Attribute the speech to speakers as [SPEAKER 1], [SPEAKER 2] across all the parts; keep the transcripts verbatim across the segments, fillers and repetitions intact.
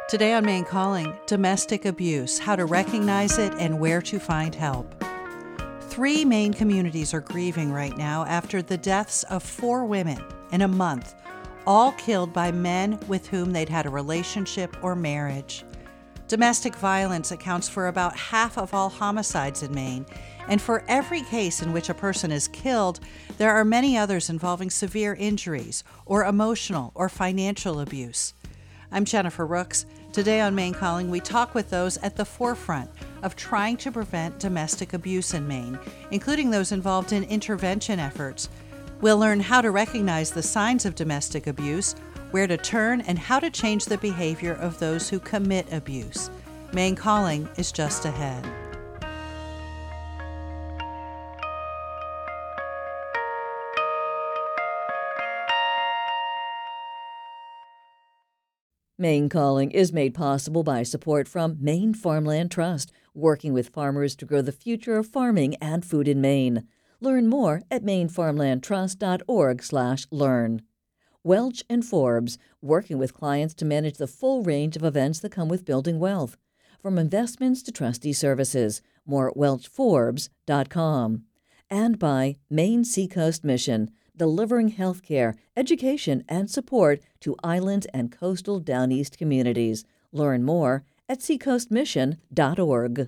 [SPEAKER 1] Today on Maine Calling, domestic abuse, how to recognize it and where to find help. Three Maine communities are grieving right now after the deaths of four women in a month, all killed by men with whom they'd had a relationship or marriage. Domestic violence accounts for about half of all homicides in Maine, and for every case in which a person is killed, there are many others involving severe injuries or emotional or financial abuse. I'm Jennifer Rooks. Today on Maine Calling, we talk with those at the forefront of trying to prevent domestic abuse in Maine, including those involved in intervention efforts. We'll learn how to recognize the signs of domestic abuse, where to turn, and how to change the behavior of those who commit abuse. Maine Calling is just ahead.
[SPEAKER 2] Maine Calling is made possible by support from Maine Farmland Trust, working with farmers to grow the future of farming and food in Maine. Learn more at maine farmland trust dot org slash learn. Welch and Forbes, working with clients to manage the full range of events that come with building wealth, from investments to trustee services. More at welch forbes dot com. And by Maine Seacoast Mission, delivering health care, education, and support to island and coastal Down East communities. Learn more at seacoast mission dot org.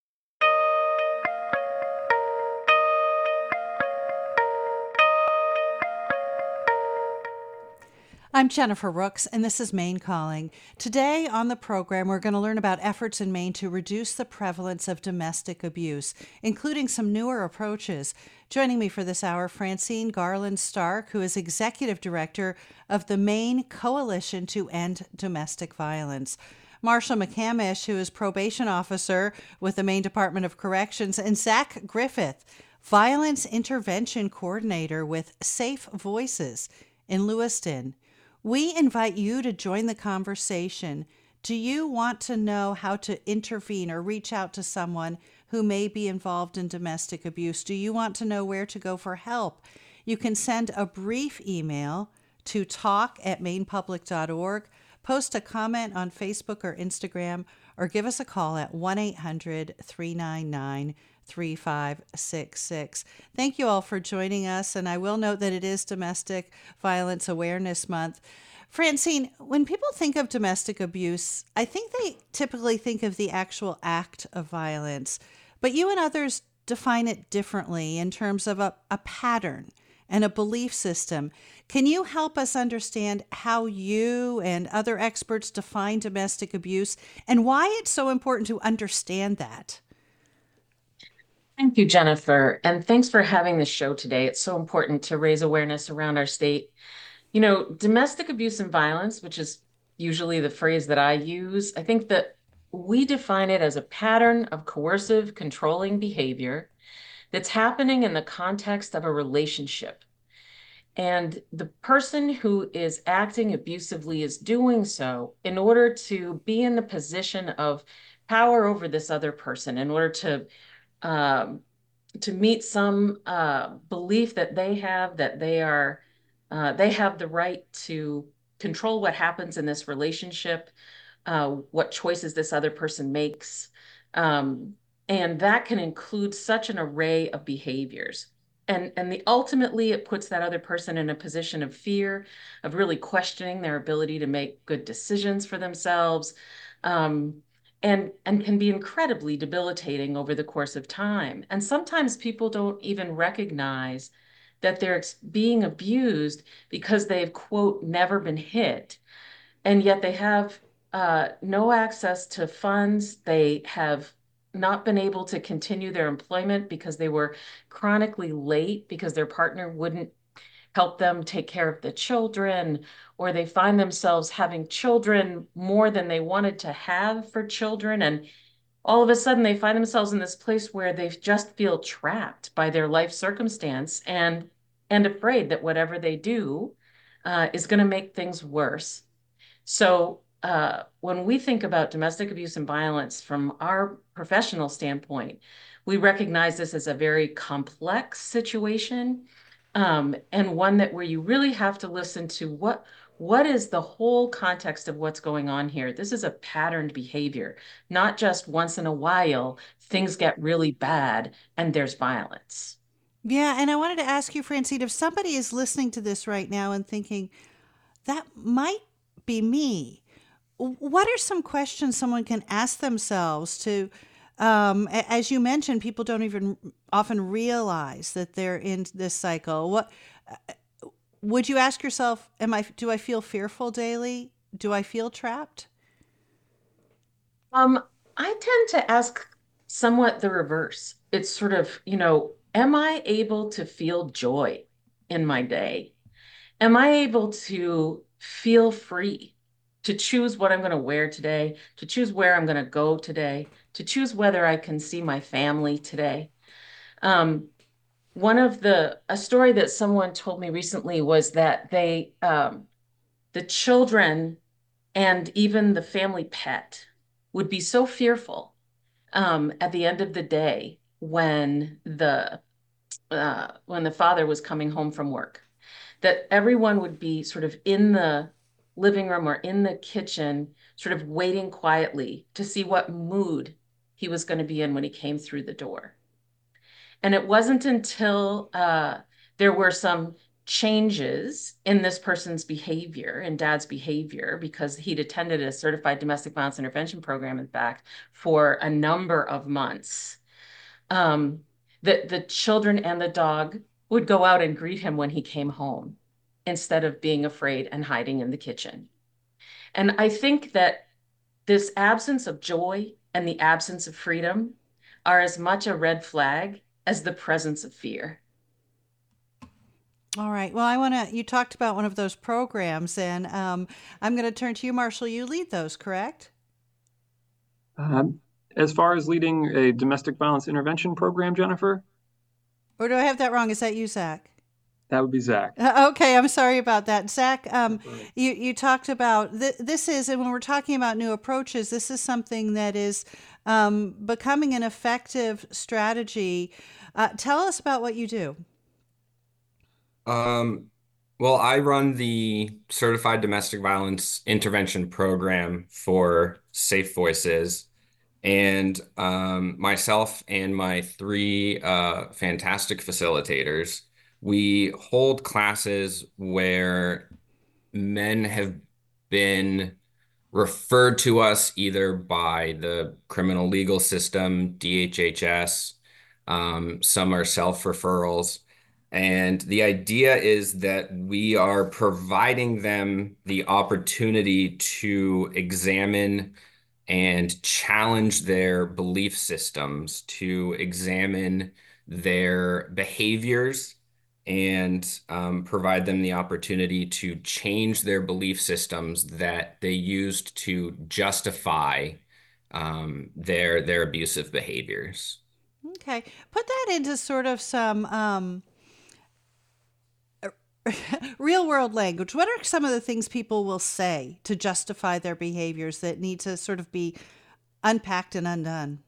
[SPEAKER 1] I'm Jennifer Rooks, and this is Maine Calling. Today on the program, we're going to learn about efforts in Maine to reduce the prevalence of domestic abuse, including some newer approaches. Joining me for this hour, Francine Garland Stark, who is Executive Director of the Maine Coalition to End Domestic Violence. Marshall McCamish, who is Probation Officer with the Maine Department of Corrections, and Zach Griffith, Violence Intervention Coordinator with Safe Voices in Lewiston. We invite you to join the conversation. Do you want to know how to intervene or reach out to someone who may be involved in domestic abuse? Do you want to know where to go for help? You can send a brief email to talk at maine public dot org, post a comment on Facebook or Instagram, or give us a call at one eight hundred three nine nine three five six six. Thank you all for joining us, and I will note that it is Domestic Violence Awareness Month. Francine, when people think of domestic abuse, I think they typically think of the actual act of violence, but you and others define it differently in terms of a, a pattern and a belief system. Can you help us understand how you and other experts define domestic abuse and why it's so important to understand that?
[SPEAKER 3] Thank you, Jennifer, and thanks for having this show today. It's so important to raise awareness around our state. You know, domestic abuse and violence, which is usually the phrase that I use, I think that we define it as a pattern of coercive, controlling behavior that's happening in the context of a relationship. And the person who is acting abusively is doing so in order to be in the position of power over this other person, in order to Um, to meet some uh, belief that they have that they are, uh, they have the right to control what happens in this relationship, uh, what choices this other person makes. Um, and that can include such an array of behaviors. And, and the ultimately, it puts that other person in a position of fear, of really questioning their ability to make good decisions for themselves. Um, and and can be incredibly debilitating over the course of time. And sometimes people don't even recognize that they're being abused because they've, quote, never been hit. And yet they have uh, no access to funds. They have not been able to continue their employment because they were chronically late because their partner wouldn't help them take care of the children, or they find themselves having children more than they wanted to have for children. And all of a sudden they find themselves in this place where they just feel trapped by their life circumstance and, and afraid that whatever they do uh, is going to make things worse. So uh, when we think about domestic abuse and violence from our professional standpoint, we recognize this as a very complex situation. Um, and one that where you really have to listen to what what is the whole context of what's going on here? This is a patterned behavior, not just once in a while, things get really bad and there's violence.
[SPEAKER 1] Yeah, and I wanted to ask you, Francine, if somebody is listening to this right now and thinking, that might be me, what are some questions someone can ask themselves to, um, as you mentioned, people don't even often realize that they're in this cycle. What would you ask yourself? Am I, do I feel fearful daily? Do I feel trapped?
[SPEAKER 3] Um, I tend to ask somewhat the reverse. It's sort of, you know, am I able to feel joy in my day? Am I able to feel free to choose what I'm going to wear today, to choose where I'm going to go today, to choose whether I can see my family today? Um, one of the, a story that someone told me recently was that they, um, the children and even the family pet would be so fearful um, at the end of the day when the uh, when the father was coming home from work, that everyone would be sort of in the living room or in the kitchen, sort of waiting quietly to see what mood he was going to be in when he came through the door. And it wasn't until uh, there were some changes in this person's behavior and dad's behavior, because he'd attended a certified domestic violence intervention program, in fact, for a number of months, um, that the children and the dog would go out and greet him when he came home instead of being afraid and hiding in the kitchen. And I think that this absence of joy and the absence of freedom are as much a red flag as the presence of fear.
[SPEAKER 1] All right. Well, I want to, you talked about one of those programs, and um, I'm going to turn to you, Marshall. You lead those, correct?
[SPEAKER 4] Um, as far as leading a domestic violence intervention program, Jennifer,
[SPEAKER 1] Or do I have that wrong? Is that you, Zach?
[SPEAKER 4] that would be Zach.
[SPEAKER 1] Uh, Okay, I'm sorry about that. Zach, um,
[SPEAKER 4] Right.
[SPEAKER 1] you, you talked about th- this is, and when we're talking about new approaches, this is something that is um, becoming an effective strategy. Uh, tell us about what you do.
[SPEAKER 5] Um, well, I run the Certified Domestic Violence Intervention Program for Safe Voices, and um, myself and my three uh, fantastic facilitators, we hold classes where men have been referred to us either by the criminal legal system, D H H S, um, some are self-referrals. And the idea is that we are providing them the opportunity to examine and challenge their belief systems, to examine their behaviors, and um, provide them the opportunity to change their belief systems that they used to justify um, their their abusive behaviors.
[SPEAKER 1] Okay, put that into sort of some um, real world language. What are some of the things people will say to justify their behaviors that need to sort of be unpacked and undone?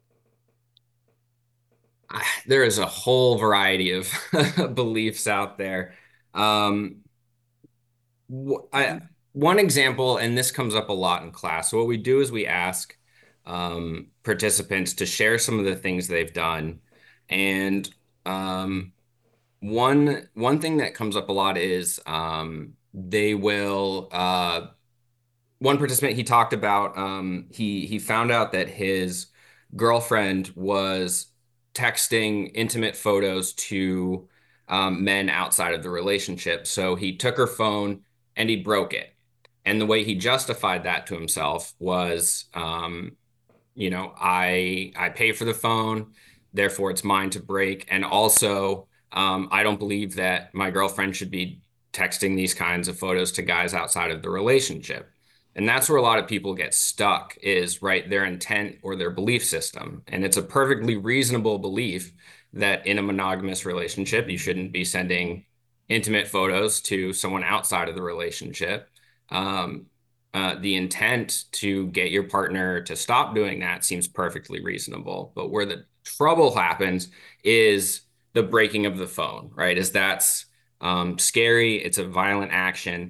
[SPEAKER 5] I- There is a whole variety of beliefs out there. Um, wh- I, one example, and this comes up a lot in class. So what we do is we ask um, participants to share some of the things they've done, and um, one one thing that comes up a lot is um, they will. Uh, one participant, he talked about um, he he found out that his girlfriend was texting intimate photos to um, men outside of the relationship. So he took her phone and he broke it. And the way he justified that to himself was, um, you know, I I pay for the phone, therefore it's mine to break. And also, um, I don't believe that my girlfriend should be texting these kinds of photos to guys outside of the relationship. And that's where a lot of people get stuck is right their intent or their belief system. And it's a perfectly reasonable belief that in a monogamous relationship, you shouldn't be sending intimate photos to someone outside of the relationship. Um, uh, the intent to get your partner to stop doing that seems perfectly reasonable. But where the trouble happens is the breaking of the phone, right? Is that's um, scary. It's a violent action.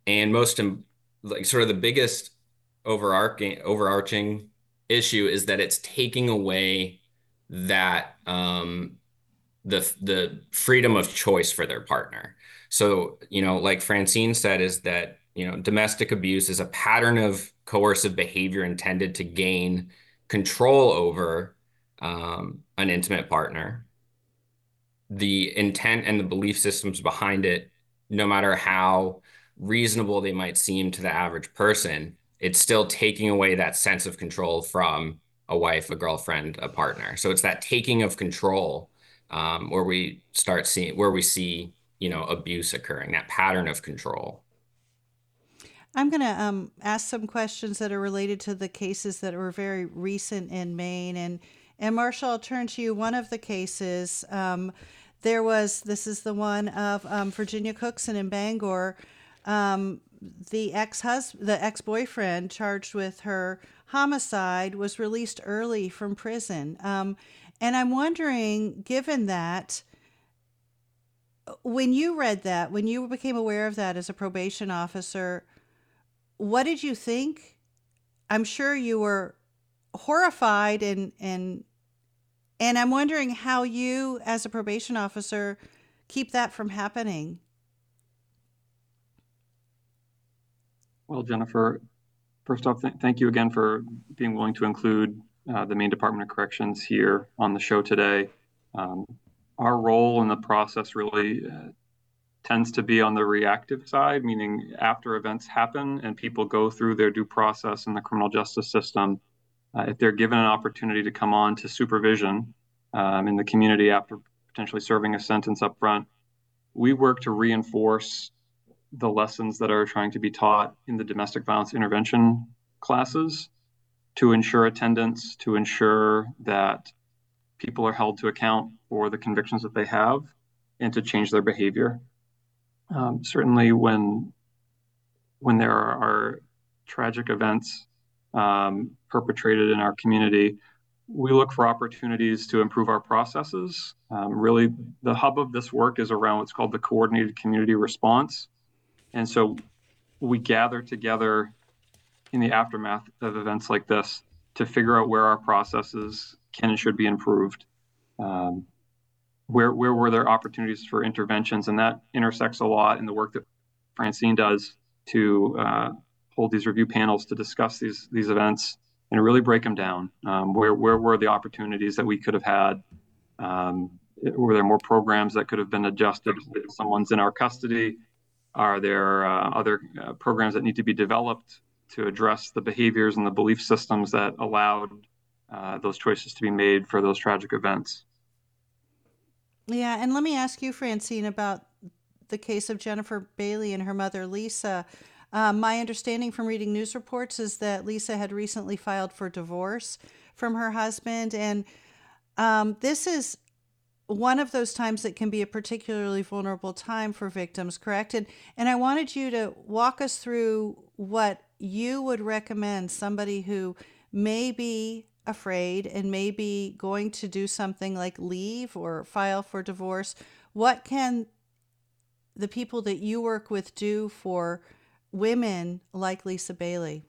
[SPEAKER 5] And most, like sort of the biggest overarching overarching issue is that it's taking away that um, the the freedom of choice for their partner. So, you know, like Francine said, is that, you know, domestic abuse is a pattern of coercive behavior intended to gain control over um, an intimate partner. The intent and the belief systems behind it, no matter how reasonable they might seem to the average person, it's still taking away that sense of control from a wife, a girlfriend, a partner. So it's that taking of control um, where we start seeing, where we see, you know, abuse occurring, that pattern of control.
[SPEAKER 1] I'm going to um, ask some questions that are related to the cases that were very recent in Maine. And, and Marshall, I'll turn to you. One of the cases, um, there was, this is the one of um, Virginia Cookson in Bangor. Um, the ex-husband, the ex-boyfriend charged with her homicide was released early from prison. Um, and I'm wondering, given that, when you read that, when you became aware of that as a probation officer, what did you think? I'm sure you were horrified, and and and I'm wondering how you, as a probation officer, keep that from happening.
[SPEAKER 4] Well, Jennifer, first off, th thank you again for being willing to include uh, the Maine Department of Corrections here on the show today. Um, our role in the process really uh, tends to be on the reactive side, meaning after events happen and people go through their due process in the criminal justice system, uh, if they're given an opportunity to come on to supervision um, in the community after potentially serving a sentence up front, we work to reinforce the lessons that are trying to be taught in the domestic violence intervention classes to ensure attendance, to ensure that people are held to account for the convictions that they have, and to change their behavior. Um, certainly when when there are, are tragic events um, perpetrated in our community, we look for opportunities to improve our processes. Um, really, the hub of this work is around what's called the coordinated community response. And so we gather together in the aftermath of events like this to figure out where our processes can and should be improved. Um, Where, where were there opportunities for interventions? And that intersects a lot in the work that Francine does to uh, hold these review panels to discuss these, these events and really break them down. Um, where, where were the opportunities that we could have had? Um, were there more programs that could have been adjusted if someone's in our custody? Are there uh, other uh, programs that need to be developed to address the behaviors and the belief systems that allowed uh, those choices to be made for those tragic events?
[SPEAKER 1] Yeah, and let me ask you, Francine, about the case of Jennifer Bailey and her mother, Lisa. Um, my understanding from reading news reports is that Lisa had recently filed for divorce from her husband, and um, this is one of those times that can be a particularly vulnerable time for victims, correct? And, and I wanted you to walk us through what you would recommend somebody who may be afraid and maybe going to do something like leave or file for divorce. What can the people that you work with do for women like Lisa Bailey?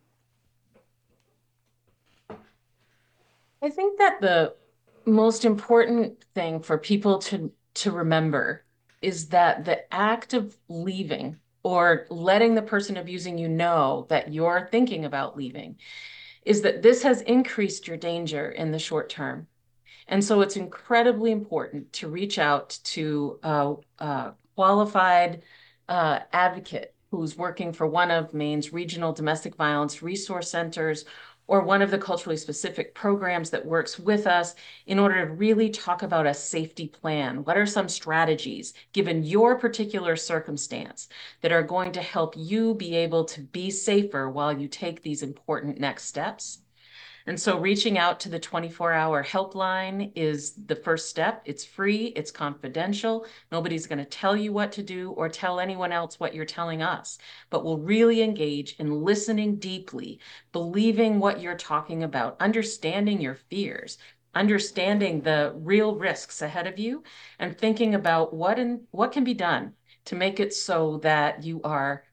[SPEAKER 3] I think that the most important thing for people to, to remember is that the act of leaving or letting the person abusing you know that you're thinking about leaving is that this has increased your danger in the short term. And so it's incredibly important to reach out to a, a qualified uh, advocate who's working for one of Maine's regional domestic violence resource centers or one of the culturally specific programs that works with us in order to really talk about a safety plan. What are some strategies, given your particular circumstance, that are going to help you be able to be safer while you take these important next steps? And so reaching out to the twenty-four hour helpline is the first step. It's free, it's confidential. Nobody's going to tell you what to do or tell anyone else what you're telling us, but we'll really engage in listening deeply, believing what you're talking about, understanding your fears, understanding the real risks ahead of you, and thinking about what and what can be done to make it so that you are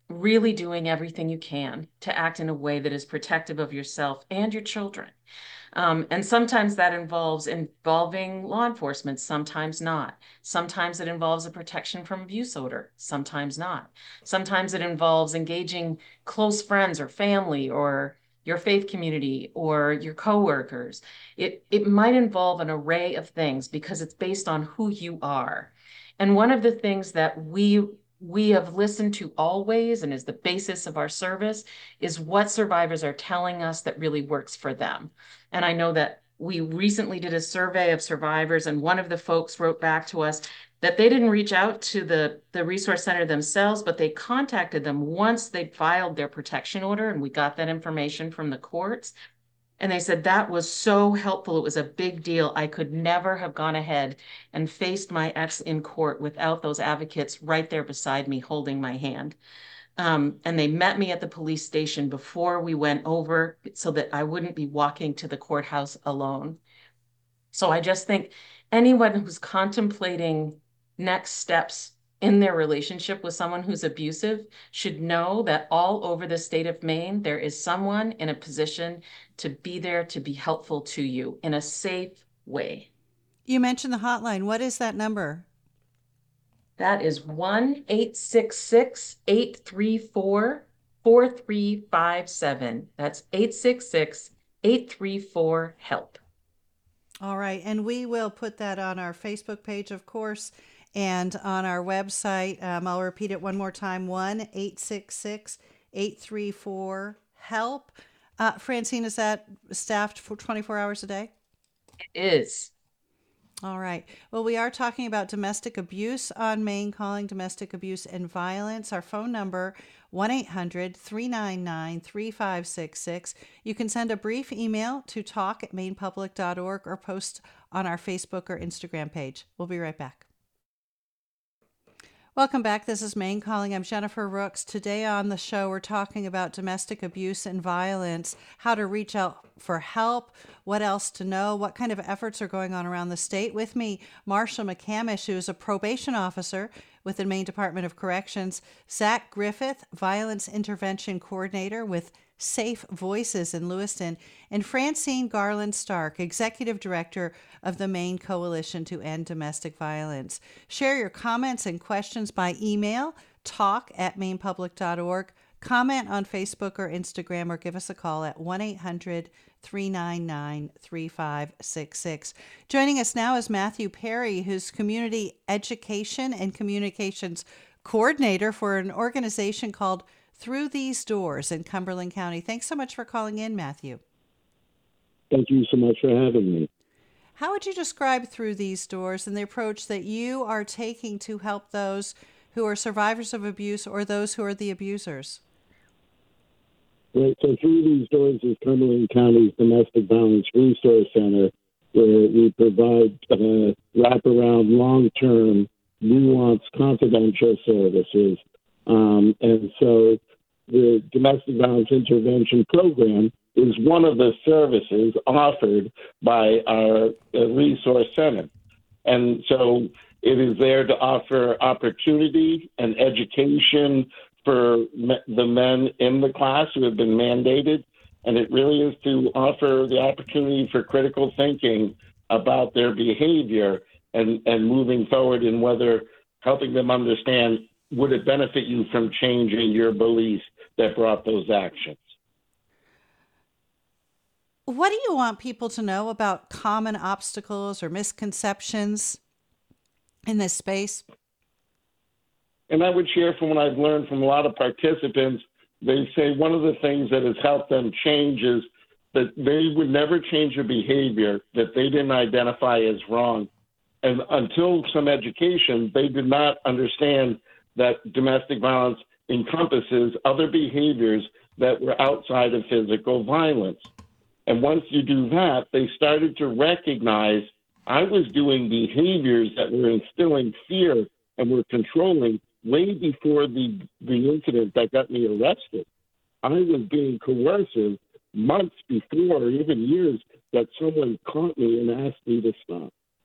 [SPEAKER 3] really doing everything you can to act in a way that is protective of yourself and your children. Um, and sometimes that involves involving law enforcement, sometimes not. Sometimes it involves a protection from abuse order, sometimes not. Sometimes it involves engaging close friends or family or your faith community or your coworkers. It, it might involve an array of things because it's based on who you are. And one of the things that we we have listened to always and is the basis of our service is what survivors are telling us that really works for them. And I know that we recently did a survey of survivors, and one of the folks wrote back to us that they didn't reach out to the, the resource center themselves, but they contacted them once they filed their protection order, and we got that information from the courts. And they said that was so helpful. It was a big deal. I could never have gone ahead and faced my ex in court without those advocates right there beside me holding my hand. Um, and they met me at the police station before we went over so that I wouldn't be walking to the courthouse alone. So I just think anyone who's contemplating next steps in their relationship with someone who's abusive should know that all over the state of Maine, there is someone in a position to be there to be helpful to you in a safe way.
[SPEAKER 1] You mentioned the hotline. What is that number?
[SPEAKER 3] That is one eight six six, eight three four, four three five seven. That's eight six six, eight three four, HELP.
[SPEAKER 1] All right. And we will put that on our Facebook page, of course, and on our website. Um, I'll repeat it one more time, one eight six six, eight three four, HELP. Uh, Francine, is that staffed for twenty-four hours a day?
[SPEAKER 3] It is.
[SPEAKER 1] All right. Well, we are talking about domestic abuse on Maine Calling, domestic abuse and violence. Our phone number, one eight hundred, three nine nine, three five six six. You can send a brief email to talk at maine public dot org or post on our Facebook or Instagram page. We'll be right back. Welcome back. This is Maine Calling. I'm Jennifer Rooks. Today on the show, we're talking about domestic abuse and violence, how to reach out for help, what else to know, what kind of efforts are going on around the state. With me, Marsha McCamish, who is a probation officer with the Maine Department of Corrections, Zach Griffith, Violence Intervention Coordinator with Safe Voices in Lewiston, and Francine Garland Stark, Executive Director of the Maine Coalition to End Domestic Violence. Share your comments and questions by email, talk at maine public dot org, comment on Facebook or Instagram, or give us a call at one eight hundred, three nine nine, three five six six. Joining us now is Matthew Perry, who's Community Education and Communications Coordinator for an organization called Through These Doors in Cumberland County. Thanks so much for calling in, Matthew.
[SPEAKER 6] Thank you so much for having me.
[SPEAKER 1] How would you describe Through These Doors and the approach that you are taking to help those who are survivors of abuse or those who are the abusers?
[SPEAKER 6] Right, so Through These Doors is Cumberland County's Domestic Violence Resource Center, where we provide uh, wraparound, long-term, nuanced, confidential services. Um, and so the Domestic Violence Intervention Program is one of the services offered by our uh, resource center. And so it is there to offer opportunity and education for me- the men in the class who have been mandated. And it really is to offer the opportunity for critical thinking about their behavior and, and moving forward in whether helping them understand, would it benefit you from changing your beliefs that brought those actions?
[SPEAKER 1] What do you want people to know about common obstacles or misconceptions in this space?
[SPEAKER 6] And I would share from what I've learned from a lot of participants. They say one of the things that has helped them change is that they would never change a behavior that they didn't identify as wrong. And until some education, they did not understand that domestic violence encompasses other behaviors that were outside of physical violence. And once you do that, they started to recognize I was doing behaviors that were instilling fear and were controlling way before the, the incident that got me arrested. I was being coercive months before, or even years, that someone caught me and asked me to stop.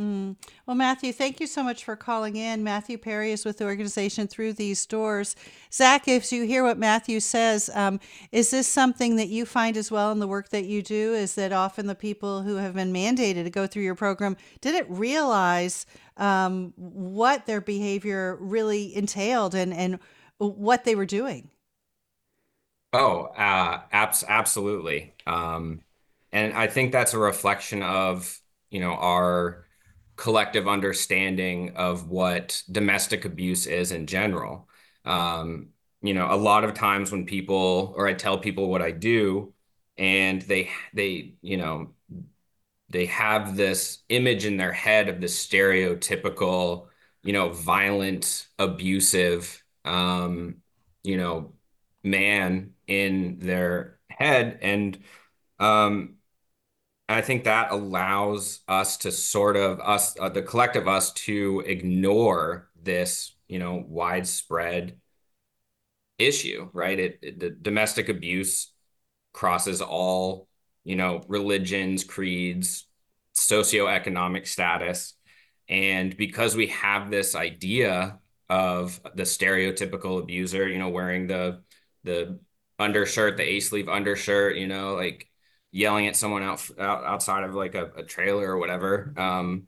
[SPEAKER 1] Mm. Well, Matthew, thank you so much for calling in. Matthew Perry is with the organization Through These Doors. Zach, if you hear what Matthew says, um, is this something that you find as well in the work that you do? Is that often the people who have been mandated to go through your program didn't realize um, what their behavior really entailed and, and what they were doing?
[SPEAKER 5] Oh, uh, abs absolutely. Um, and I think that's a reflection of, you know, our collective understanding of what domestic abuse is in general. Um, you know, a lot of times when people, or I tell people what I do, and they they, you know, they have this image in their head of this stereotypical, you know, violent, abusive, um, you know, man in their head. And um, I think that allows us to sort of us, uh, the collective us, to ignore this, you know, widespread issue, right? It, it the domestic abuse crosses all, you know, religions, creeds, socioeconomic status. And because we have this idea of the stereotypical abuser, you know, wearing the the undershirt, the A-sleeve undershirt, you know, like yelling at someone out, out outside of like a, a trailer or whatever, um,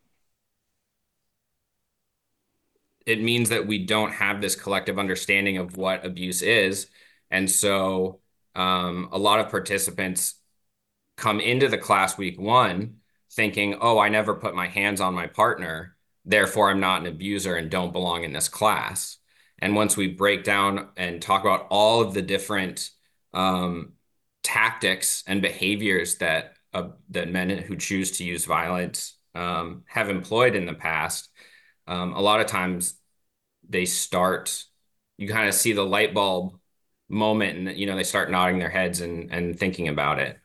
[SPEAKER 5] it means that we don't have this collective understanding of what abuse is. And so um, a lot of participants come into the class week one thinking, oh, I never put my hands on my partner, therefore I'm not an abuser and don't belong in this class. And once we break down and talk about all of the different um, tactics and behaviors that uh, that men who choose to use violence um, have employed in the past, um, a lot of times they start, you kind of see the light bulb moment, and you know they start nodding their heads and and thinking about it.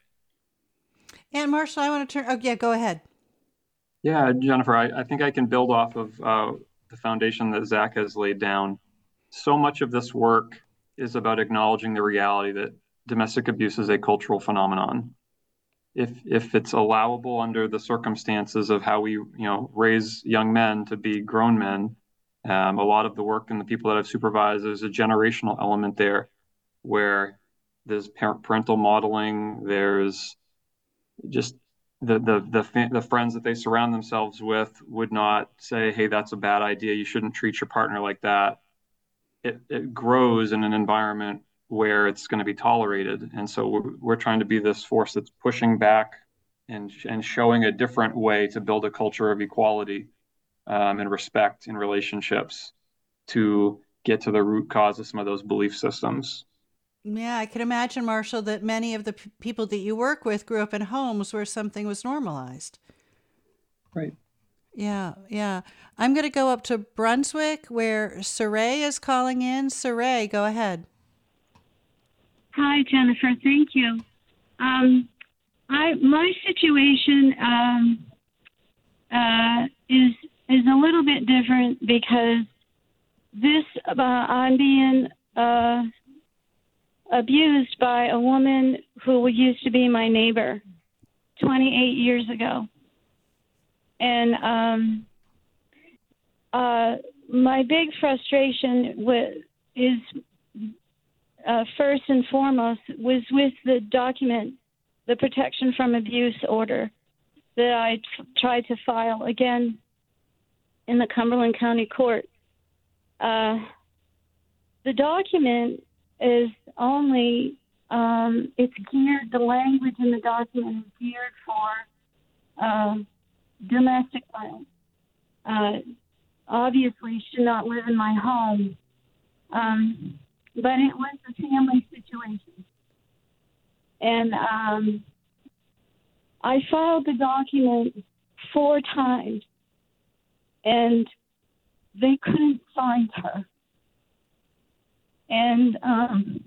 [SPEAKER 1] And Marshall, I want to turn, oh yeah, go ahead.
[SPEAKER 4] Yeah, Jennifer, I, I think I can build off of uh, the foundation that Zach has laid down. So much of this work is about acknowledging the reality that domestic abuse is a cultural phenomenon. If if it's allowable under the circumstances of how we, you know, raise young men to be grown men, um, a lot of the work and the people that I've supervised, there's a generational element there where there's parent, parental modeling, there's just the the the the friends that they surround themselves with would not say, "Hey, that's a bad idea. You shouldn't treat your partner like that." It it grows in an environment where it's going to be tolerated, and so we're we're trying to be this force that's pushing back and and showing a different way to build a culture of equality um, and respect in relationships to get to the root cause of some of those belief systems.
[SPEAKER 1] Yeah, I can imagine, Marshall, that many of the p- people that you work with grew up in homes where something was normalized.
[SPEAKER 4] Right.
[SPEAKER 1] Yeah, yeah. I'm going to go up to Brunswick where Saray is calling in. Saray, go ahead.
[SPEAKER 7] Hi, Jennifer. Thank you. Um, I my situation um, uh, is is a little bit different because this uh, I'm being uh, abused by a woman who used to be my neighbor twenty-eight years ago. And um, uh, my big frustration with, is, uh, first and foremost, was with the document, the Protection from Abuse order that I t- tried to file again in the Cumberland County Court. Uh, the document is only, um, it's geared, the language in the document is geared for uh, domestic violence. Uh, obviously, should not live in my home, um, but it was a family situation. And um, I filed the document four times, and they couldn't find her. And um,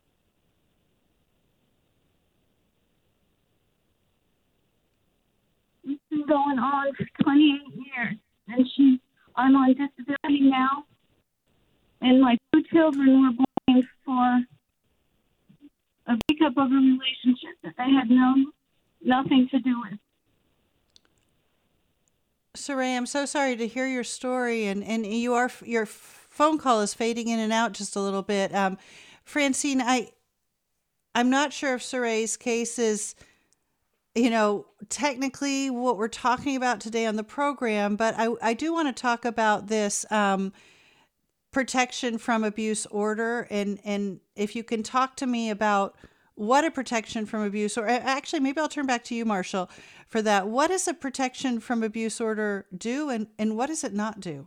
[SPEAKER 7] it's been going on for twenty-eight years, and she, I'm on disability now, and my two children were blamed for a breakup of a relationship that they had no nothing to do with.
[SPEAKER 1] Saray, I'm so sorry to hear your story, and, and you are your phone call is fading in and out just a little bit. Um, Francine, I I'm not sure if Saray's case is, you know, technically what we're talking about today on the program, but I I do want to talk about this um, protection from abuse order, and and if you can talk to me about what a protection from abuse, or actually maybe I'll turn back to you, Marshall, for that. What does a protection from abuse order do, and, and what does it not do?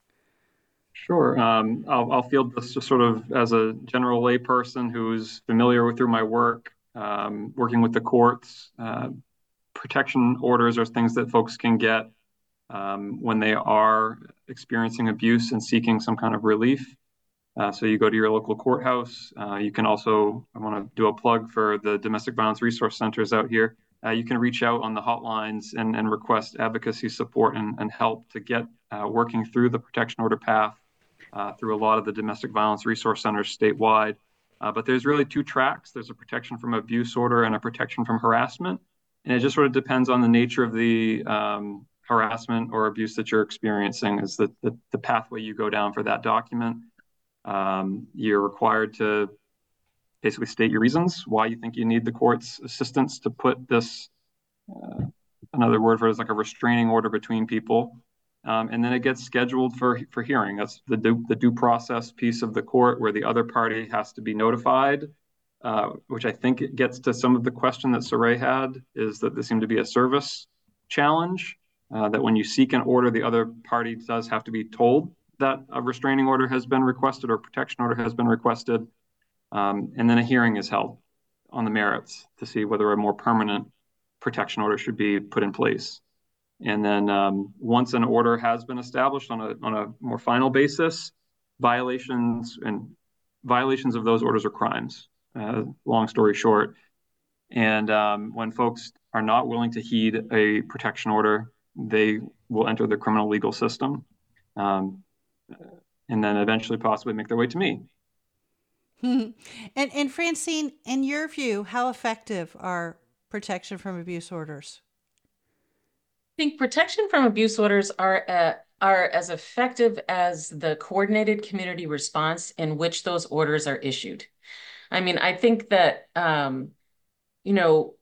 [SPEAKER 4] Sure. Um, I'll, I'll field this just sort of as a general layperson who's familiar with through my work, um, working with the courts. Uh, protection orders are things that folks can get um, when they are experiencing abuse and seeking some kind of relief. Uh, so you go to your local courthouse. Uh, you can also, I want to do a plug for the domestic violence resource centers out here. Uh, you can reach out on the hotlines and, and request advocacy support and, and help to get uh, working through the protection order path uh, through a lot of the domestic violence resource centers statewide. Uh, but there's really two tracks. There's a protection from abuse order and a protection from harassment. And it just sort of depends on the nature of the um, harassment or abuse that you're experiencing is the, the, the pathway you go down for that document. Um, you're required to basically state your reasons why you think you need the court's assistance to put this, uh, another word for it is like a restraining order between people. Um, and then it gets scheduled for, for hearing. That's the due, the due process piece of the court where the other party has to be notified, uh, which I think it gets to some of the question that Saray had, is that there seemed to be a service challenge, uh, that when you seek an order, the other party does have to be told that a restraining order has been requested or protection order has been requested. Um, and then a hearing is held on the merits to see whether a more permanent protection order should be put in place. And then um, once an order has been established on a, on a more final basis, violations and violations of those orders are crimes, uh, long story short. And um, when folks are not willing to heed a protection order, they will enter the criminal legal system. Um, and then eventually possibly make their way to me.
[SPEAKER 1] and and Francine, in your view, how effective are protection from abuse orders?
[SPEAKER 3] I think protection from abuse orders are uh, are as effective as the coordinated community response in which those orders are issued. I mean, I think that, um, you know,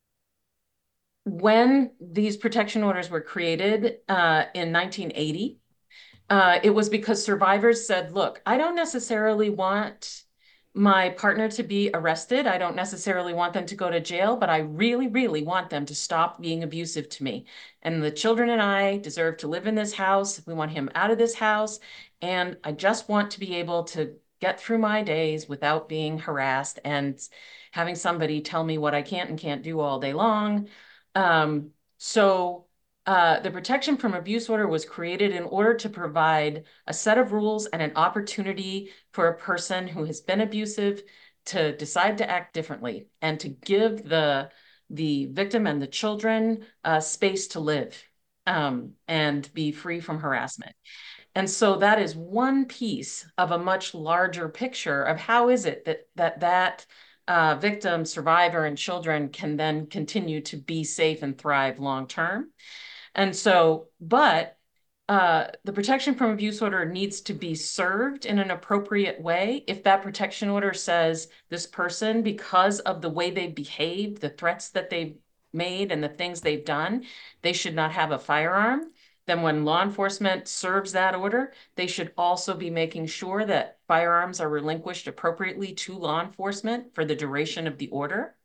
[SPEAKER 3] when these protection orders were created uh, in nineteen eighty, Uh, it was because survivors said, look, I don't necessarily want my partner to be arrested. I don't necessarily want them to go to jail, but I really, really want them to stop being abusive to me. And the children and I deserve to live in this house. We want him out of this house. And I just want to be able to get through my days without being harassed and having somebody tell me what I can't and can't do all day long. Um, so Uh, the protection from abuse order was created in order to provide a set of rules and an opportunity for a person who has been abusive to decide to act differently and to give the, the victim and the children uh, space to live um, and be free from harassment. And so that is one piece of a much larger picture of how is it that that, that uh, victim, survivor, and children can then continue to be safe and thrive long term. And so, but uh, the protection from abuse order needs to be served in an appropriate way. If that protection order says this person, because of the way they behaved, the threats that they've made and the things they've done, they should not have a firearm, then when law enforcement serves that order, they should also be making sure that firearms are relinquished appropriately to law enforcement for the duration of the order.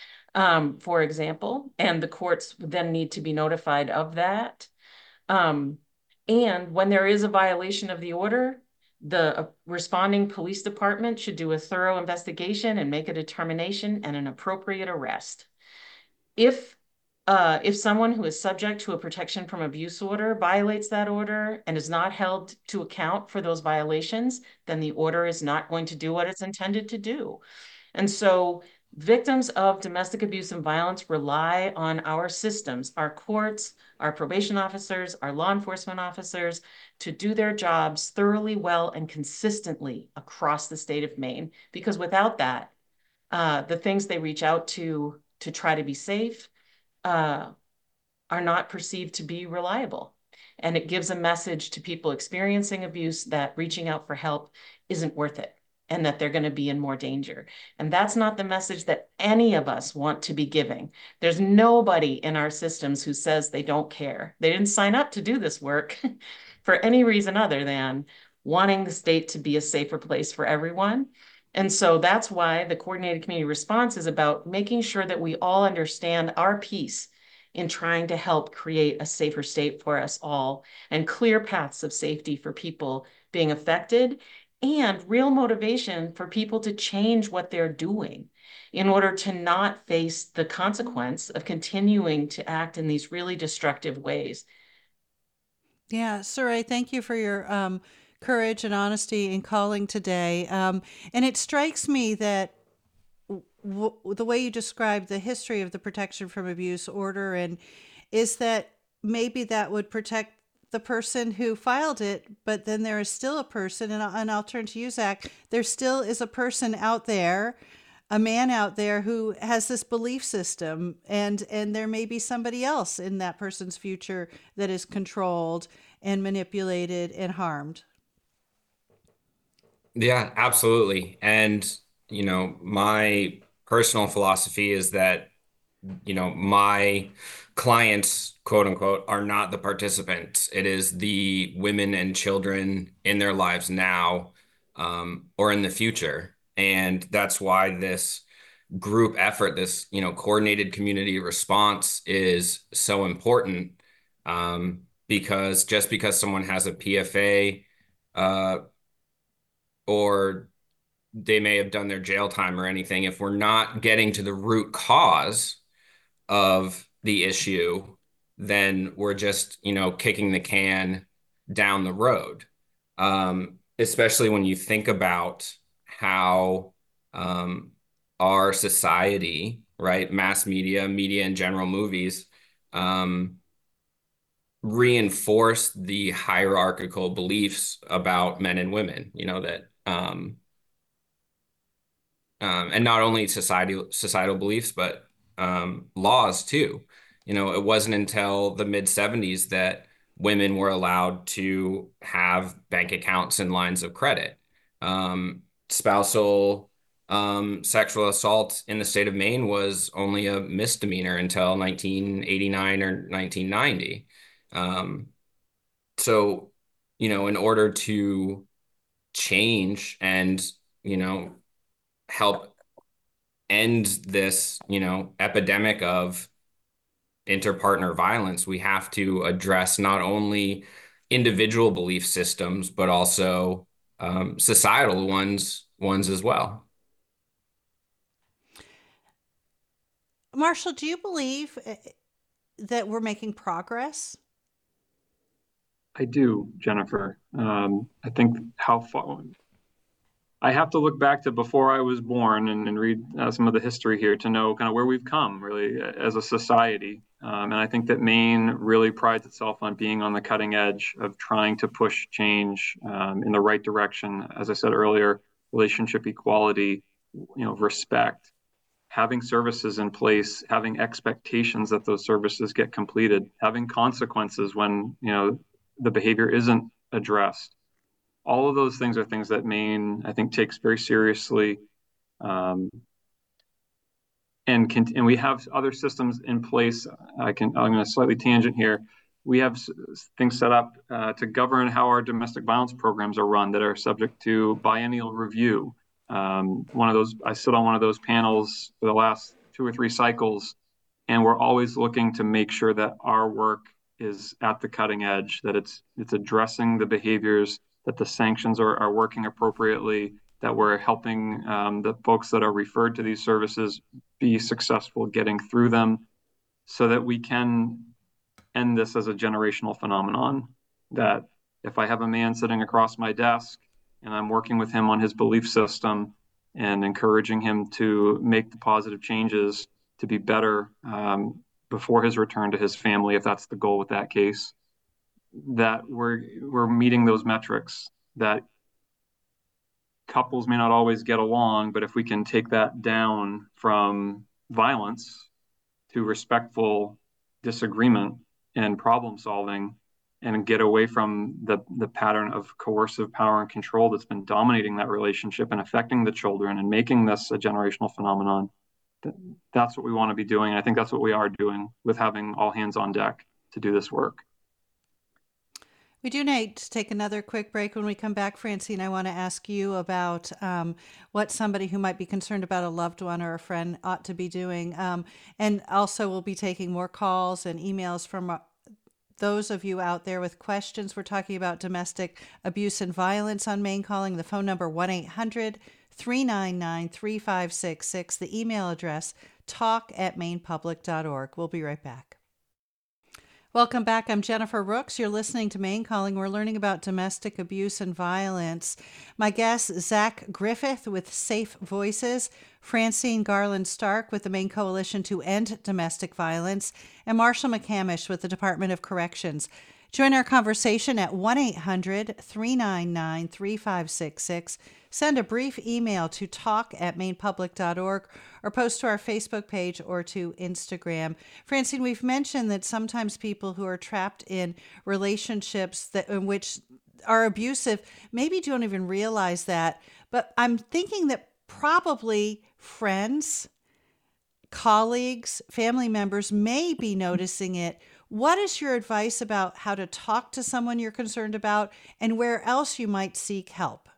[SPEAKER 3] Um, for example, and the courts then need to be notified of that. Um, and when there is a violation of the order, the uh, responding police department should do a thorough investigation and make a determination and an appropriate arrest. If uh, if someone who is subject to a protection from abuse order violates that order and is not held to account for those violations, then the order is not going to do what it's intended to do. And so victims of domestic abuse and violence rely on our systems, our courts, our probation officers, our law enforcement officers to do their jobs thoroughly, well, and consistently across the state of Maine. Because without that, uh, the things they reach out to to try to be safe uh, are not perceived to be reliable. And it gives a message to people experiencing abuse that reaching out for help isn't worth it and that they're going to be in more danger. And that's not the message that any of us want to be giving. There's nobody in our systems who says they don't care. They didn't sign up to do this work for any reason other than wanting the state to be a safer place for everyone. And so that's why the coordinated community response is about making sure that we all understand our piece in trying to help create a safer state for us all and clear paths of safety for people being affected, and real motivation for people to change what they're doing in order to not face the consequence of continuing to act in these really destructive ways.
[SPEAKER 1] Yeah, Saray, thank you for your um, courage and honesty in calling today. Um, and it strikes me that w- the way you described the history of the Protection from Abuse order and is that maybe that would protect the person who filed it, but then there is still a person, and I'll, and I'll turn to you, Zach, there still is a person out there, a man out there who has this belief system, and and there may be somebody else in that person's future that is controlled and manipulated and harmed.
[SPEAKER 5] Yeah, absolutely. And, you know, my personal philosophy is that, you know, my clients, quote unquote, are not the participants. It is the women and children in their lives now, um, or in the future. And that's why this group effort, this, you know, coordinated community response is so important. Um, because just because someone has a P F A, uh, or they may have done their jail time or anything, if we're not getting to the root cause of the issue, then we're just, you know, kicking the can down the road. Um, especially when you think about how um, our society, right, mass media, media in general, movies, um, reinforce the hierarchical beliefs about men and women, you know, that um, um, and not only society societal beliefs, but um, laws too. You know, it wasn't until the mid seventies that women were allowed to have bank accounts and lines of credit. Um, spousal um, sexual assault in the state of Maine was only a misdemeanor until nineteen eighty-nine or nineteen ninety. Um, so, you know, in order to change and, you know, help end this, you know, epidemic of interpartner violence, we have to address not only individual belief systems, but also um, societal ones, ones as well.
[SPEAKER 1] Marshall, do you believe uh, that we're making progress?
[SPEAKER 4] I do, Jennifer. Um, I think how far I have to look back to before I was born and, and read uh, some of the history here to know kind of where we've come really as a society. Um, and I think that Maine really prides itself on being on the cutting edge of trying to push change um, in the right direction. As I said earlier, relationship equality, you know, respect, having services in place, having expectations that those services get completed, having consequences when, you know, the behavior isn't addressed. All of those things are things that Maine, I think, takes very seriously. Um, and can, and we have other systems in place. I can, I'm going to slightly tangent here. We have things set up uh, to govern how our domestic violence programs are run that are subject to biennial review. Um, one of those, I sit on one of those panels for the last two or three cycles, and we're always looking to make sure that our work is at the cutting edge, that it's it's addressing the behaviors, that the sanctions are, are working appropriately, that we're helping um, the folks that are referred to these services be successful getting through them, so that we can end this as a generational phenomenon. That if I have a man sitting across my desk and I'm working with him on his belief system and encouraging him to make the positive changes to be better um, before his return to his family, if that's the goal with that case, that we're we're meeting those metrics, that couples may not always get along, but if we can take that down from violence to respectful disagreement and problem solving, and get away from the, the pattern of coercive power and control that's been dominating that relationship and affecting the children and making this a generational phenomenon. That's what we want to be doing. And I think that's what we are doing with having all hands on deck to do this work.
[SPEAKER 1] We do need to take another quick break. When we come back, Francine, I want to ask you about um, what somebody who might be concerned about a loved one or a friend ought to be doing. Um, and also we'll be taking more calls and emails from uh, those of you out there with questions. We're talking about domestic abuse and violence on Maine Calling. The phone number one eight hundred three nine nine three five six six. The email address talk at maine public dot org. We'll be right back. Welcome back. I'm Jennifer Rooks. You're listening to Maine Calling. We're learning about domestic abuse and violence. My guest, Zach Griffith with Safe Voices, Francine Garland Stark with the Maine Coalition to End Domestic Violence, and Marshall McCamish with the Department of Corrections. Join our conversation at one eight hundred three nine nine three five six six. Send a brief email to talk at maine public dot org or post to our Facebook page or to Instagram. Francine, we've mentioned that sometimes people who are trapped in relationships that in which are abusive maybe don't even realize that. But I'm thinking that probably friends, colleagues, family members may be noticing it. What is your advice about how to talk to someone you're concerned about and where else you might seek help?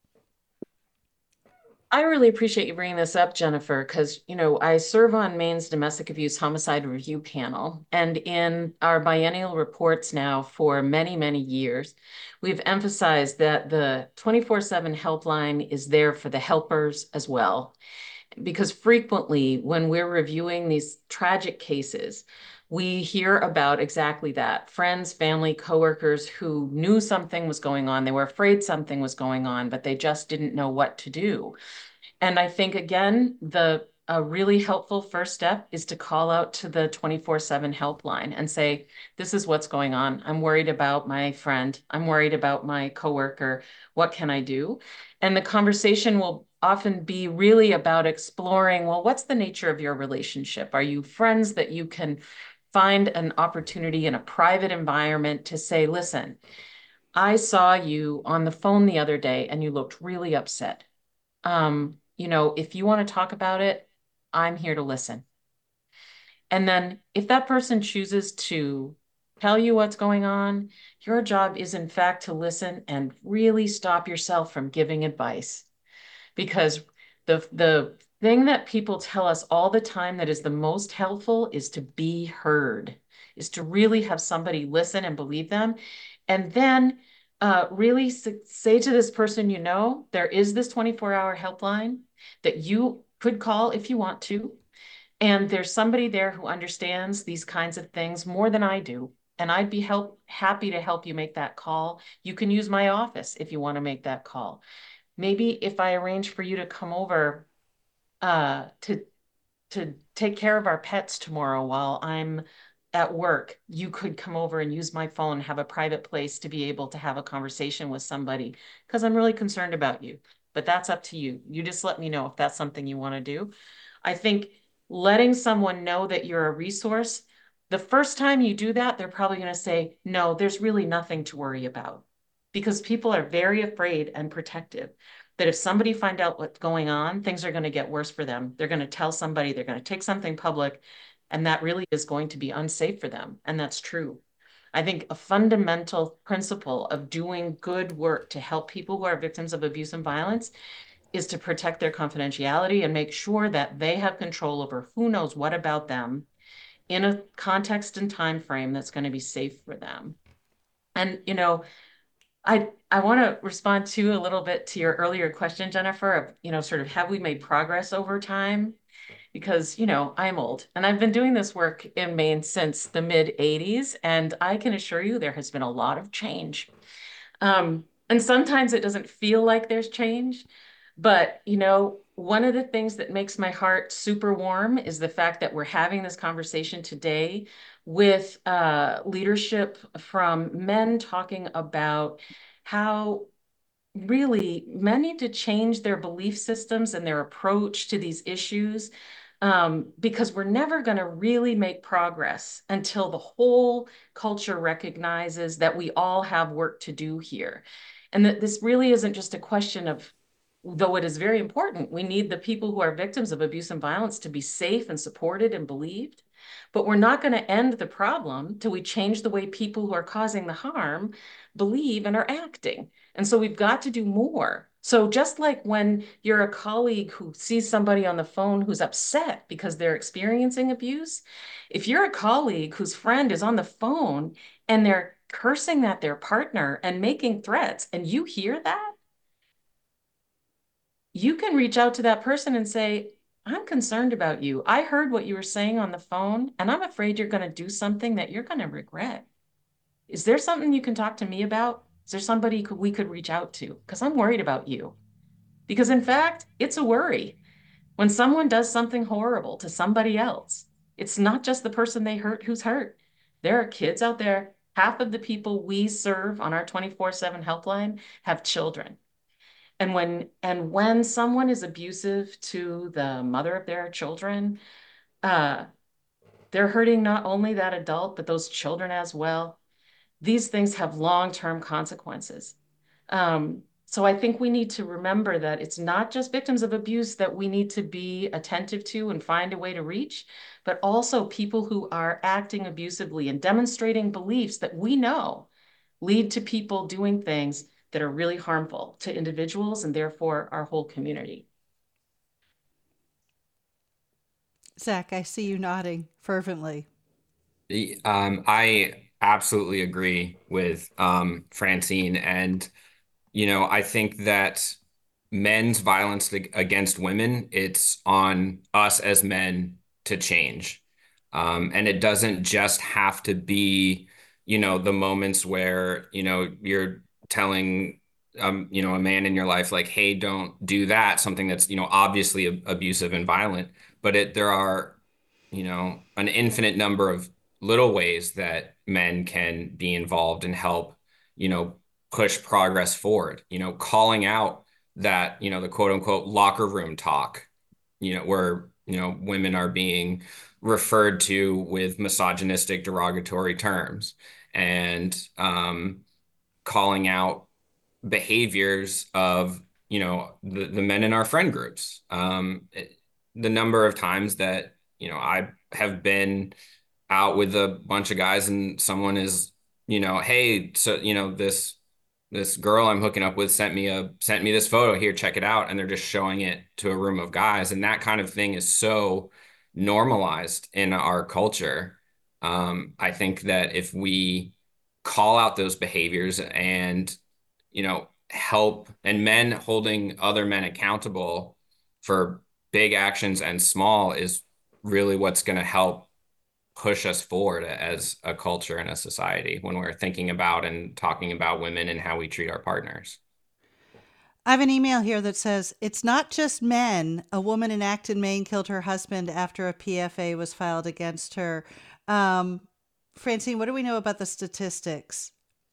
[SPEAKER 3] I really appreciate you bringing this up, Jennifer, because, you know, I serve on Maine's Domestic Abuse Homicide Review Panel. And in our biennial reports now for many, many years, we've emphasized that the twenty-four seven helpline is there for the helpers as well. Because frequently when we're reviewing these tragic cases, we hear about exactly that. Friends, family, coworkers who knew something was going on. They were afraid something was going on, but they just didn't know what to do. And I think, again, the a really helpful first step is to call out to the twenty-four seven helpline and say, this is what's going on. I'm worried about my friend. I'm worried about my coworker. What can I do? And the conversation will often be really about exploring, well, what's the nature of your relationship? Are you friends that you can find an opportunity in a private environment to say, listen, I saw you on the phone the other day and you looked really upset. Um, you know, if you want to talk about it, I'm here to listen. And then if that person chooses to tell you what's going on, your job is in fact to listen and really stop yourself from giving advice. Because the, the thing that people tell us all the time that is the most helpful is to be heard, is to really have somebody listen and believe them. And then uh, really say to this person, you know, there is this twenty-four hour helpline that you could call if you want to. And there's somebody there who understands these kinds of things more than I do. And I'd be help, happy to help you make that call. You can use my office if you want to make that call. Maybe if I arrange for you to come over uh, to, to take care of our pets tomorrow while I'm at work, you could come over and use my phone, have a private place to be able to have a conversation with somebody, because I'm really concerned about you. But that's up to you. You just let me know if that's something you want to do. I think letting someone know that you're a resource, the first time you do that, they're probably going to say, no, there's really nothing to worry about. Because people are very afraid and protective that if somebody finds out what's going on, things are going to get worse for them. They're going to tell somebody, they're going to take something public, and that really is going to be unsafe for them. And that's true. I think a fundamental principle of doing good work to help people who are victims of abuse and violence is to protect their confidentiality and make sure that they have control over who knows what about them in a context and time frame that's going to be safe for them. And, you know, I, I want to respond to a little bit to your earlier question, Jennifer, of, you know, sort of have we made progress over time? Because, you know, I'm old and I've been doing this work in Maine since the mid eighties. And I can assure you there has been a lot of change. Um, and sometimes it doesn't feel like there's change. But, you know, one of the things that makes my heart super warm is the fact that we're having this conversation today with uh, leadership from men talking about how really men need to change their belief systems and their approach to these issues. Um, because we're never going to really make progress until the whole culture recognizes that we all have work to do here. And that this really isn't just a question of, though it is very important, we need the people who are victims of abuse and violence to be safe and supported and believed. But we're not going to end the problem till we change the way people who are causing the harm believe and are acting. And so we've got to do more. So just like when you're a colleague who sees somebody on the phone who's upset because they're experiencing abuse, if you're a colleague whose friend is on the phone and they're cursing at their partner and making threats, and you hear that, you can reach out to that person and say, I'm concerned about you. I heard what you were saying on the phone, and I'm afraid you're going to do something that you're going to regret. Is there something you can talk to me about? Is there somebody we could reach out to? Because I'm worried about you. Because in fact, it's a worry. When someone does something horrible to somebody else, it's not just the person they hurt who's hurt. There are kids out there. Half of the people we serve on our twenty-four seven helpline have children. And when and when someone is abusive to the mother of their children, uh, they're hurting not only that adult, but those children as well. These things have long-term consequences. Um, so I think we need to remember that it's not just victims of abuse that we need to be attentive to and find a way to reach, but also people who are acting abusively and demonstrating beliefs that we know lead to people doing things that are really harmful to individuals and therefore our whole community.
[SPEAKER 1] Zach, I see you nodding fervently.
[SPEAKER 5] Um, I absolutely agree with um, Francine. And, you know, I think that men's violence against women, it's on us as men to change. Um, and it doesn't just have to be, you know, the moments where, you know, you're telling, um, you know, a man in your life, like, hey, don't do that, something that's, you know, obviously ab- abusive and violent. But it, there are, you know, an infinite number of little ways that men can be involved and help, you know, push progress forward, you know, calling out that, you know, the quote unquote locker room talk, you know, where, you know, women are being referred to with misogynistic derogatory terms, and um, calling out behaviors of, you know, the, the men in our friend groups. Um, it, the number of times that, you know, I have been out with a bunch of guys and someone is, you know, hey, so, you know, this this girl I'm hooking up with sent me a sent me this photo here, check it out. And they're just showing it to a room of guys. And that kind of thing is so normalized in our culture. Um, I think that if we call out those behaviors and, you know, help, and men holding other men accountable for big actions and small is really what's going to help push us forward as a culture and a society when we're thinking about and talking about women and how we treat our partners.
[SPEAKER 1] I have an email here that says, it's not just men. A woman in Acton, Maine killed her husband after a P F A was filed against her. Um, Francine, what do we know about the statistics?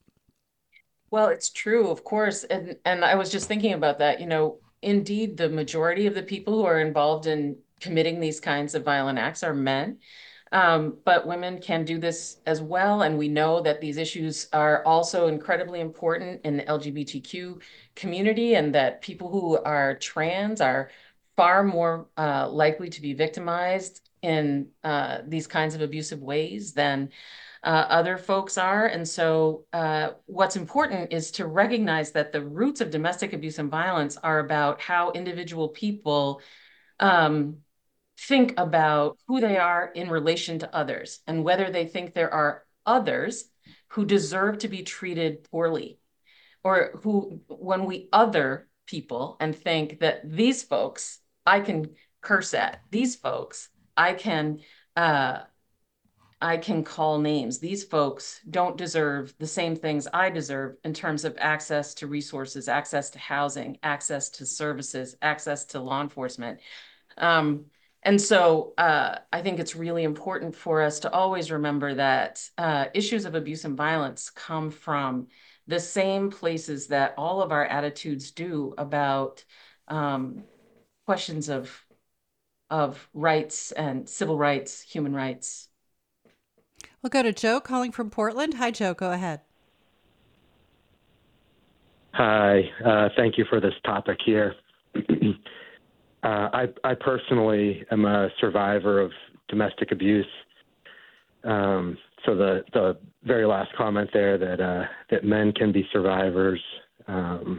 [SPEAKER 3] Well, it's true, of course. And, and I was just thinking about that. You know, indeed, the majority of the people who are involved in committing these kinds of violent acts are men. Um, but women can do this as well. And we know that these issues are also incredibly important in the L G B T Q community, and that people who are trans are far more uh, likely to be victimized in uh, these kinds of abusive ways than uh, other folks are. And so uh, what's important is to recognize that the roots of domestic abuse and violence are about how individual people um, think about who they are in relation to others, and whether they think there are others who deserve to be treated poorly, or who, when we other people and think that these folks I can curse at, these folks I can uh, I can call names. These folks don't deserve the same things I deserve in terms of access to resources, access to housing, access to services, access to law enforcement. Um, and so uh, I think it's really important for us to always remember that uh, issues of abuse and violence come from the same places that all of our attitudes do about um, questions of of rights and civil rights, human rights.
[SPEAKER 1] We'll go to Joe calling from Portland. Hi, Joe. Go ahead.
[SPEAKER 8] Hi. Uh, thank you for this topic here. uh, I, I personally am a survivor of domestic abuse. Um, so the, the very last comment there that uh, that men can be survivors um,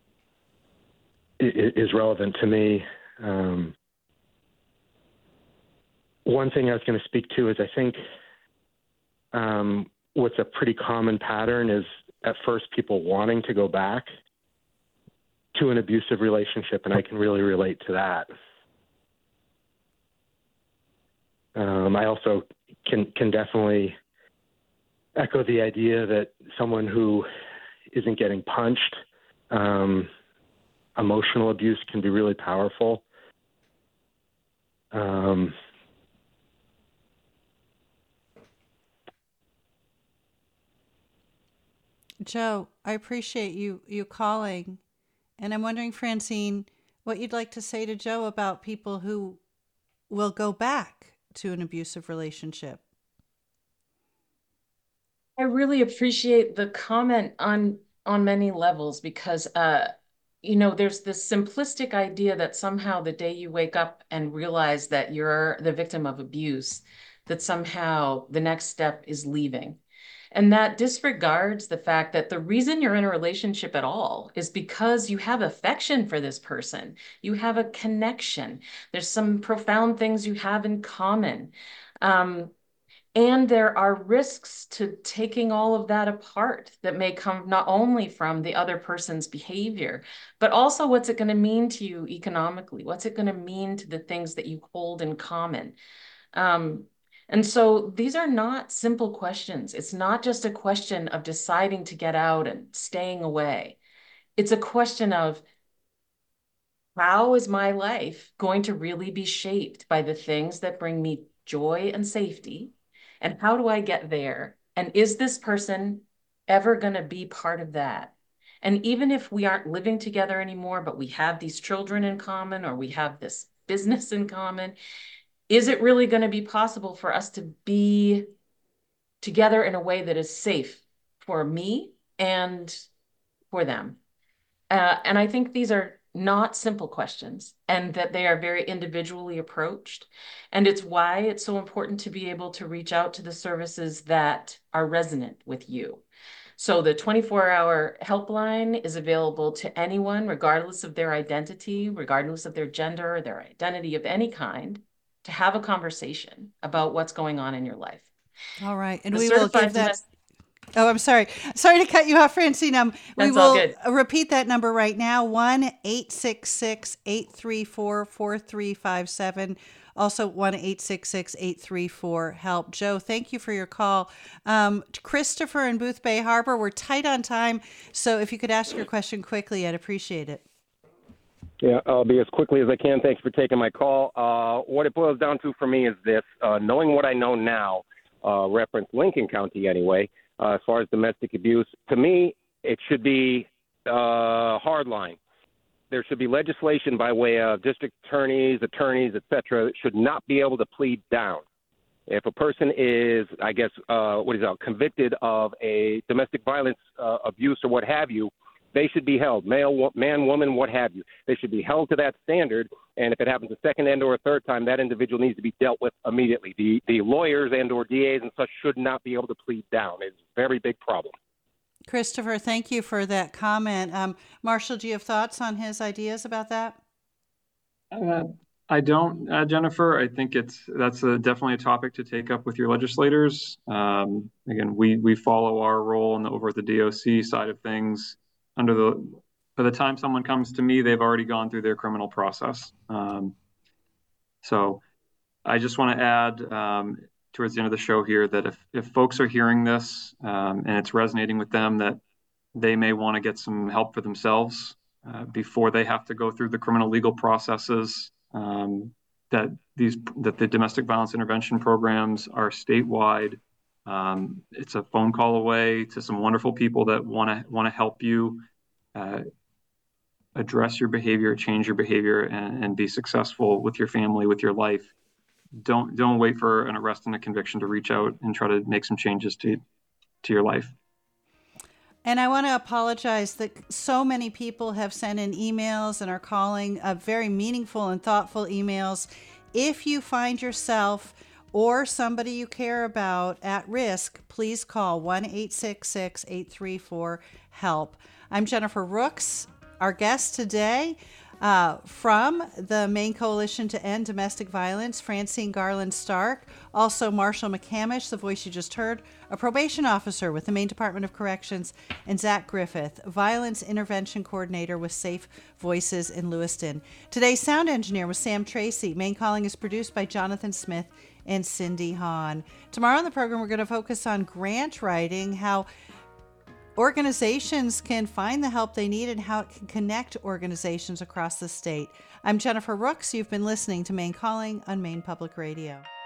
[SPEAKER 8] is, is relevant to me. Um, one thing I was going to speak to is I think um, what's a pretty common pattern is at first people wanting to go back to an abusive relationship, and I can really relate to that. Um, I also can can definitely echo the idea that someone who isn't getting punched, um, emotional abuse can be really powerful. Um,
[SPEAKER 1] Joe, I appreciate you you calling, and I'm wondering, Francine, what you'd like to say to Joe about people who will go back to an abusive relationship.
[SPEAKER 3] I really appreciate the comment on on many levels because uh you know there's this simplistic idea that somehow the day you wake up and realize that you're the victim of abuse, that somehow the next step is leaving. And that disregards the fact that the reason you're in a relationship at all is because you have affection for this person. You have a connection. There's some profound things you have in common. Um, and there are risks to taking all of that apart that may come not only from the other person's behavior, but also what's it going to mean to you economically? What's it going to mean to the things that you hold in common? Um, and so these are not simple questions. It's not just a question of deciding to get out and staying away. It's a question of how is my life going to really be shaped by the things that bring me joy and safety? And how do I get there? And is this person ever going to be part of that? And even if we aren't living together anymore, but we have these children in common or we have this business in common, is it really going to be possible for us to be together in a way that is safe for me and for them? Uh, and I think these are not simple questions and that they are very individually approached. And it's why it's so important to be able to reach out to the services that are resonant with you. So the twenty-four hour helpline is available to anyone, regardless of their identity, regardless of their gender, or their identity of any kind, to have a conversation about what's going on in your life.
[SPEAKER 1] All right. And
[SPEAKER 3] The
[SPEAKER 1] we will
[SPEAKER 3] certified
[SPEAKER 1] give that.
[SPEAKER 3] domestic-
[SPEAKER 1] Oh, I'm sorry. Sorry to cut you off, Francine. Um, we
[SPEAKER 3] That's all
[SPEAKER 1] will
[SPEAKER 3] good.
[SPEAKER 1] repeat that number right now, one eight six six, eight three four, four three five seven. Also, one eight six six, eight three four, HELP. Joe, thank you for your call. Um, Christopher in Booth Bay Harbor, we're tight on time, so if you could ask your question quickly, I'd appreciate it.
[SPEAKER 9] Yeah, I'll be as quickly as I can. Thanks for taking my call. Uh, what it boils down to for me is this. Uh, knowing what I know now, uh, reference Lincoln County anyway, uh, as far as domestic abuse, to me, it should be uh, hard line. There should be legislation by way of district attorneys, attorneys, et cetera, that should not be able to plead down. If a person is, I guess, uh, what is it, convicted of a domestic violence uh, abuse or what have you, they should be held, male, man, woman, what have you. They should be held to that standard, and if it happens a second and or a third time, that individual needs to be dealt with immediately. The the lawyers and or D As and such should not be able to plead down. It's a very big problem.
[SPEAKER 1] Christopher, thank you for that comment. Um, Marshall, do you have thoughts on his ideas about that?
[SPEAKER 4] Uh, I don't, uh, Jennifer. I think it's that's a, definitely a topic to take up with your legislators. Um, again, we we follow our role in the, over at the D O C side of things. Under the by the time someone comes to me, they've already gone through their criminal process. Um, so I just want to add um, towards the end of the show here that if if folks are hearing this um, and it's resonating with them, that they may want to get some help for themselves uh, before they have to go through the criminal legal processes. Um, that these that the domestic violence intervention programs are statewide. Um, it's a phone call away to some wonderful people that want to want to help you. Uh, address your behavior, change your behavior, and, and be successful with your family, with your life. Don't don't wait for an arrest and a conviction to reach out and try to make some changes to to your life.
[SPEAKER 1] And I want to apologize that so many people have sent in emails and are calling uh, very meaningful and thoughtful emails. If you find yourself or somebody you care about at risk, please call one eight six six, eight three four, HELP. I'm Jennifer Rooks, our guest today. Uh, from the Maine Coalition to End Domestic Violence, Francine Garland Stark, also Marshall McCamish, the voice you just heard, a probation officer with the Maine Department of Corrections, and Zach Griffith, Violence Intervention Coordinator with Safe Voices in Lewiston. Today's sound engineer was Sam Tracy. Maine Calling is produced by Jonathan Smith and Cindy Hahn. Tomorrow on the program, we're going to focus on grant writing, how organizations can find the help they need and how it can connect organizations across the state. I'm Jennifer Rooks. You've been listening to Maine Calling on Maine Public Radio.